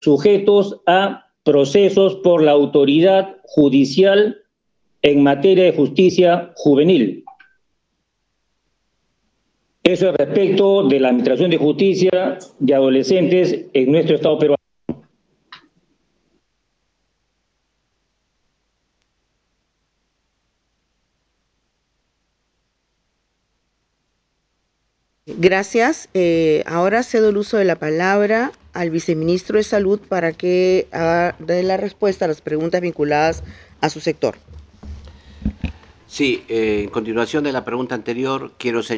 sujetos a procesos por la autoridad judicial en materia de justicia juvenil. Eso es respecto de la Administración de Justicia de Adolescentes en nuestro Estado peruano. Gracias. Ahora cedo el uso de la palabra al viceministro de Salud para que dé la respuesta a las preguntas vinculadas a su sector. Sí, en continuación de la pregunta anterior, quiero señalar